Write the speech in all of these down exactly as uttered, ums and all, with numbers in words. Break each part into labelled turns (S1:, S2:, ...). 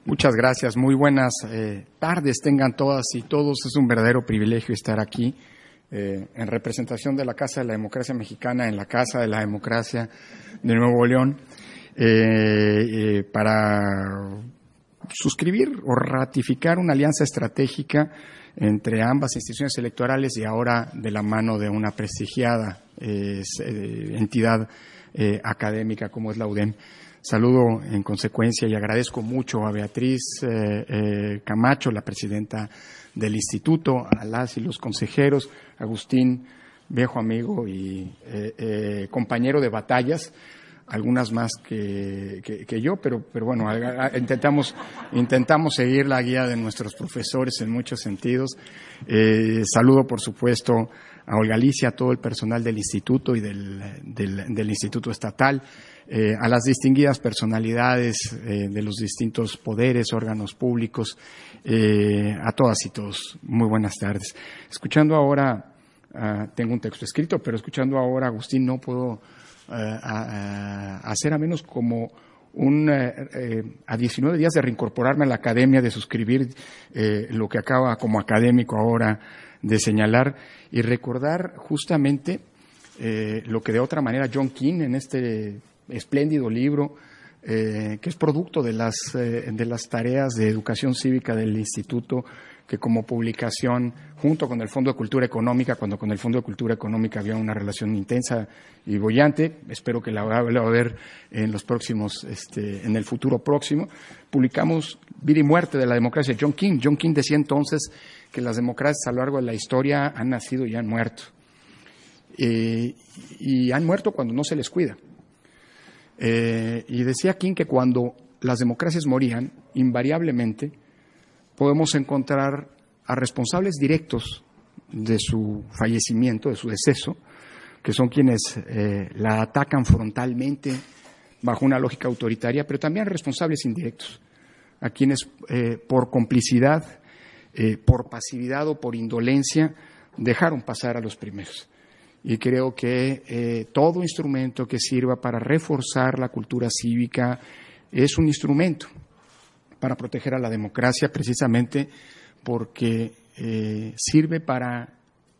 S1: Muchas gracias. Muy buenas eh, tardes tengan todas y todos. Es un verdadero privilegio estar aquí eh, en representación de la Casa de la Democracia Mexicana, en la Casa de la Democracia de Nuevo León, eh, eh, para suscribir o ratificar una alianza estratégica entre ambas instituciones electorales y ahora de la mano de una prestigiada eh, entidad eh, académica como es la U D E M. Saludo en consecuencia y agradezco mucho a Beatriz eh, eh, Camacho, la presidenta del instituto, a las y los consejeros, Agustín, viejo amigo y eh, eh, compañero de batallas, algunas más que, que, que yo, pero, pero bueno, a, a, intentamos, intentamos seguir la guía de nuestros profesores en muchos sentidos. Eh, saludo, por supuesto, a Olga Alicia, a todo el personal del instituto y del, del, del instituto estatal, eh, a las distinguidas personalidades eh, de los distintos poderes, órganos públicos, eh, a todas y todos. Muy buenas tardes. Escuchando ahora, uh, tengo un texto escrito, pero escuchando ahora, Agustín, no puedo Uh, a, a hacer a menos como un, eh, eh, a diecinueve días de reincorporarme a la academia, de suscribir eh, lo que acaba como académico ahora de señalar y recordar justamente eh, lo que de otra manera John King en este espléndido libro eh, que es producto de las, eh, de las tareas de educación cívica del instituto, que como publicación, junto con el Fondo de Cultura Económica, cuando con el Fondo de Cultura Económica había una relación intensa y boyante, espero que la va a ver en los próximos, este, en el futuro próximo, publicamos Vida y Muerte de la Democracia de John King. John King decía entonces que las democracias a lo largo de la historia han nacido y han muerto. Eh, y han muerto cuando no se les cuida. Eh, y decía King que cuando las democracias morían, invariablemente, podemos encontrar a responsables directos de su fallecimiento, de su deceso, que son quienes eh, la atacan frontalmente bajo una lógica autoritaria, pero también responsables indirectos, a quienes eh, por complicidad, eh, por pasividad o por indolencia dejaron pasar a los primeros. Y creo que eh, todo instrumento que sirva para reforzar la cultura cívica es un instrumento para proteger a la democracia, precisamente porque eh, sirve para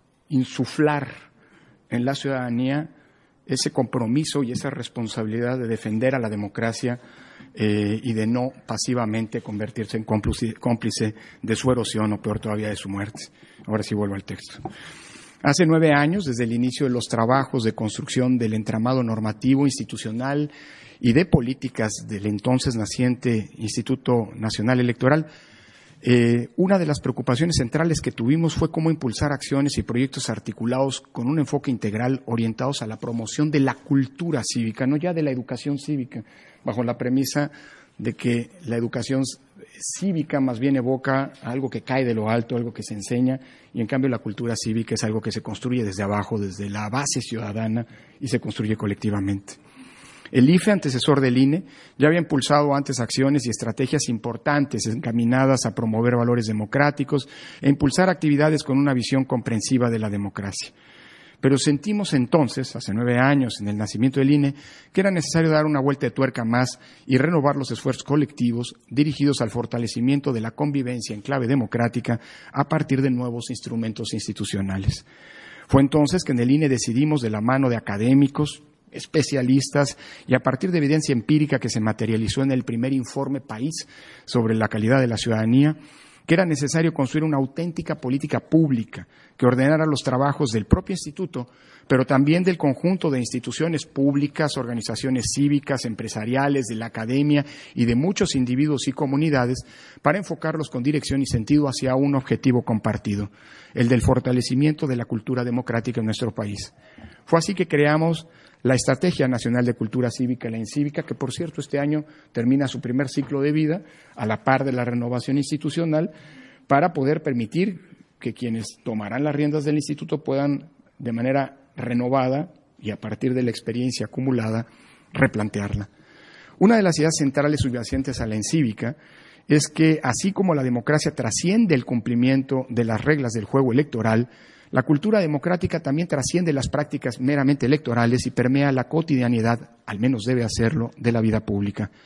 S1: insuflar en la ciudadanía ese compromiso y esa responsabilidad de defender a la democracia eh, y de no pasivamente convertirse en cómplice, cómplice de su erosión o peor todavía de su muerte. Ahora sí vuelvo al texto. Hace nueve años, desde el inicio de los trabajos de construcción del entramado normativo, institucional y de políticas del entonces naciente Instituto Nacional Electoral, eh, una de las preocupaciones centrales que tuvimos fue cómo impulsar acciones y proyectos articulados con un enfoque integral orientados a la promoción de la cultura cívica, no ya de la educación cívica, bajo la premisa de que la educación cívica más bien evoca algo que cae de lo alto, algo que se enseña, y en cambio la cultura cívica es algo que se construye desde abajo, desde la base ciudadana y se construye colectivamente. El I F E, antecesor del I N E, ya había impulsado antes acciones y estrategias importantes encaminadas a promover valores democráticos e impulsar actividades con una visión comprensiva de la democracia. Pero sentimos entonces, hace nueve años, en el nacimiento del I N E, que era necesario dar una vuelta de tuerca más y renovar los esfuerzos colectivos dirigidos al fortalecimiento de la convivencia en clave democrática a partir de nuevos instrumentos institucionales. Fue entonces que en el I N E decidimos, de la mano de académicos, especialistas y a partir de evidencia empírica que se materializó en el primer informe País sobre la calidad de la ciudadanía, que era necesario construir una auténtica política pública que ordenara los trabajos del propio instituto, pero también del conjunto de instituciones públicas, organizaciones cívicas, empresariales, de la academia y de muchos individuos y comunidades para enfocarlos con dirección y sentido hacia un objetivo compartido, el del fortalecimiento de la cultura democrática en nuestro país. Fue así que creamos la Estrategia Nacional de Cultura Cívica, la ENCívica, que por cierto este año termina su primer ciclo de vida a la par de la renovación institucional, para poder permitir que quienes tomarán las riendas del instituto puedan de manera renovada y a partir de la experiencia acumulada replantearla. Una de las ideas centrales subyacentes a la ENCívica es que así como la democracia trasciende el cumplimiento de las reglas del juego electoral, la cultura democrática también trasciende las prácticas meramente electorales y permea la cotidianidad, al menos debe hacerlo, de la vida pública.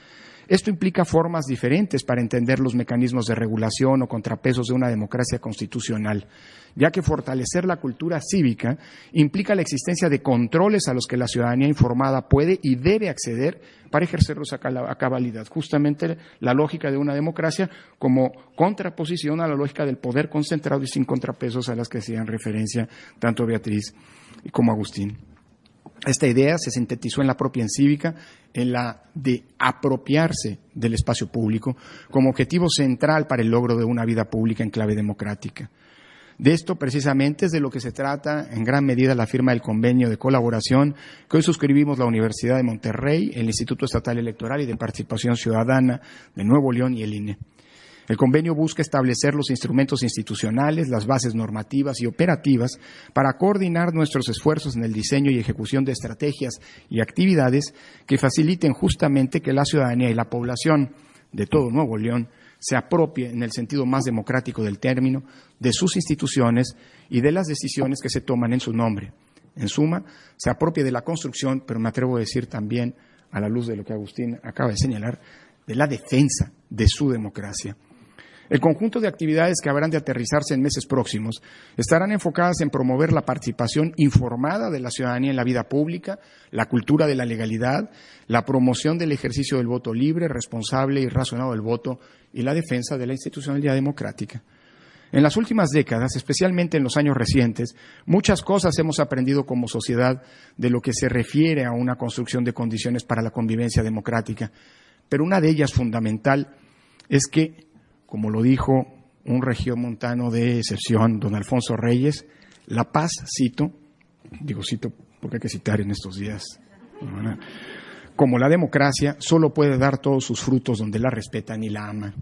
S1: Esto implica formas diferentes para entender los mecanismos de regulación o contrapesos de una democracia constitucional, ya que fortalecer la cultura cívica implica la existencia de controles a los que la ciudadanía informada puede y debe acceder para ejercerlos a cabalidad. Justamente la lógica de una democracia como contraposición a la lógica del poder concentrado y sin contrapesos a las que hacían referencia tanto Beatriz como Agustín. Esta idea se sintetizó en la propia encívica, en la de apropiarse del espacio público como objetivo central para el logro de una vida pública en clave democrática. De esto precisamente es de lo que se trata en gran medida la firma del convenio de colaboración que hoy suscribimos la Universidad de Monterrey, el Instituto Estatal Electoral y de Participación Ciudadana de Nuevo León y el I N E. El convenio busca establecer los instrumentos institucionales, las bases normativas y operativas para coordinar nuestros esfuerzos en el diseño y ejecución de estrategias y actividades que faciliten justamente que la ciudadanía y la población de todo Nuevo León se apropie, en el sentido más democrático del término, de sus instituciones y de las decisiones que se toman en su nombre. En suma, se apropie de la construcción, pero me atrevo a decir también, a la luz de lo que Agustín acaba de señalar, de la defensa de su democracia. El conjunto de actividades que habrán de aterrizarse en meses próximos estarán enfocadas en promover la participación informada de la ciudadanía en la vida pública, la cultura de la legalidad, la promoción del ejercicio del voto libre, responsable y razonado del voto y la defensa de la institucionalidad democrática. En las últimas décadas, especialmente en los años recientes, muchas cosas hemos aprendido como sociedad de lo que se refiere a una construcción de condiciones para la convivencia democrática, pero una de ellas fundamental es que, como lo dijo un regiomontano de excepción, don Alfonso Reyes, la paz, cito, digo cito porque hay que citar en estos días, ¿no? Como la democracia, solo puede dar todos sus frutos donde la respetan y la aman.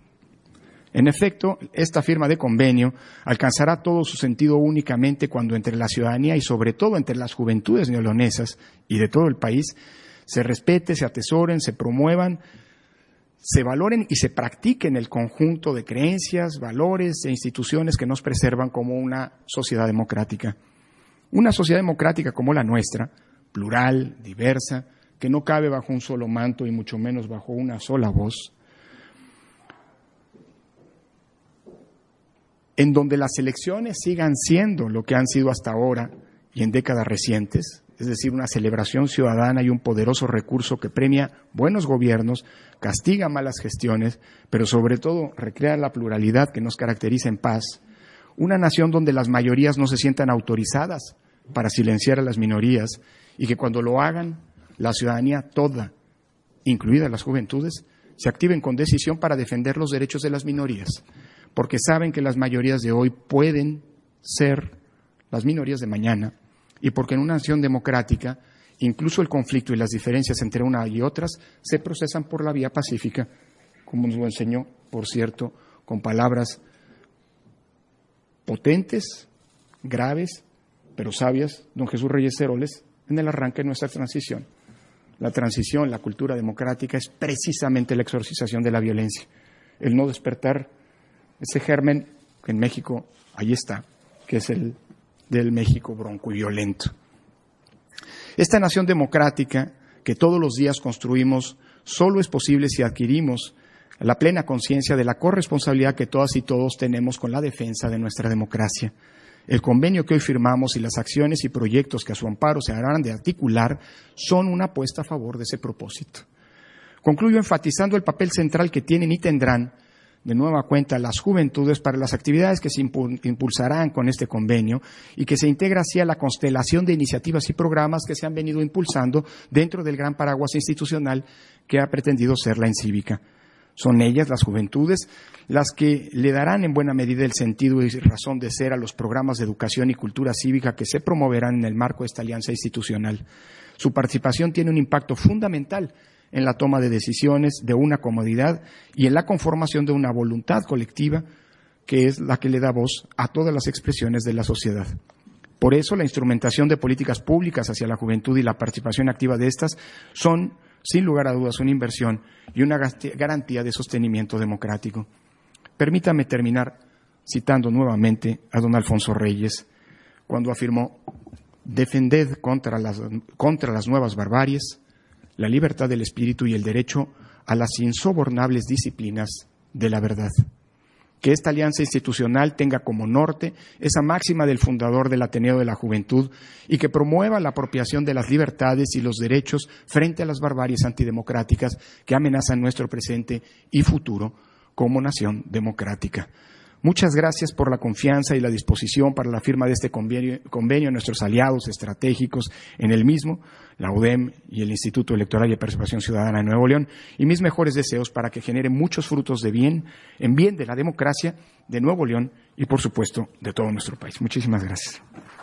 S1: En efecto, esta firma de convenio alcanzará todo su sentido únicamente cuando entre la ciudadanía y sobre todo entre las juventudes neolonesas y de todo el país se respete, se atesoren, se promuevan, se valoren y se practiquen el conjunto de creencias, valores e instituciones que nos preservan como una sociedad democrática. Una sociedad democrática como la nuestra, plural, diversa, que no cabe bajo un solo manto y mucho menos bajo una sola voz, en donde las elecciones sigan siendo lo que han sido hasta ahora y en décadas recientes, es decir, una celebración ciudadana y un poderoso recurso que premia buenos gobiernos, castiga malas gestiones, pero sobre todo recrea la pluralidad que nos caracteriza en paz, una nación donde las mayorías no se sientan autorizadas para silenciar a las minorías y que cuando lo hagan, la ciudadanía toda, incluidas las juventudes, se activen con decisión para defender los derechos de las minorías, porque saben que las mayorías de hoy pueden ser las minorías de mañana, y porque en una nación democrática, incluso el conflicto y las diferencias entre una y otras se procesan por la vía pacífica, como nos lo enseñó, por cierto, con palabras potentes, graves, pero sabias, don Jesús Reyes Heroles, en el arranque de nuestra transición. La transición, la cultura democrática, es precisamente la exorcización de la violencia, el no despertar ese germen que en México, ahí está, que es el del México bronco y violento. Esta nación democrática que todos los días construimos solo es posible si adquirimos la plena conciencia de la corresponsabilidad que todas y todos tenemos con la defensa de nuestra democracia. El convenio que hoy firmamos y las acciones y proyectos que a su amparo se harán de articular son una apuesta a favor de ese propósito. Concluyo enfatizando el papel central que tienen y tendrán de nueva cuenta las juventudes para las actividades que se impulsarán con este convenio y que se integra así a la constelación de iniciativas y programas que se han venido impulsando dentro del gran paraguas institucional que ha pretendido ser la encívica. Son ellas, las juventudes, las que le darán en buena medida el sentido y razón de ser a los programas de educación y cultura cívica que se promoverán en el marco de esta alianza institucional. Su participación tiene un impacto fundamental en la toma de decisiones de una comunidad y en la conformación de una voluntad colectiva que es la que le da voz a todas las expresiones de la sociedad. Por eso, la instrumentación de políticas públicas hacia la juventud y la participación activa de estas son, sin lugar a dudas, una inversión y una garantía de sostenimiento democrático. Permítame terminar citando nuevamente a don Alfonso Reyes, cuando afirmó: defended contra las, contra las nuevas barbaries la libertad del espíritu y el derecho a las insobornables disciplinas de la verdad. Que esta alianza institucional tenga como norte esa máxima del fundador del Ateneo de la Juventud y que promueva la apropiación de las libertades y los derechos frente a las barbaries antidemocráticas que amenazan nuestro presente y futuro como nación democrática. Muchas gracias por la confianza y la disposición para la firma de este convenio, convenio a nuestros aliados estratégicos en el mismo, la U D E M y el Instituto Electoral y de Participación Ciudadana de Nuevo León, y mis mejores deseos para que genere muchos frutos de bien, en bien de la democracia de Nuevo León y, por supuesto, de todo nuestro país. Muchísimas gracias.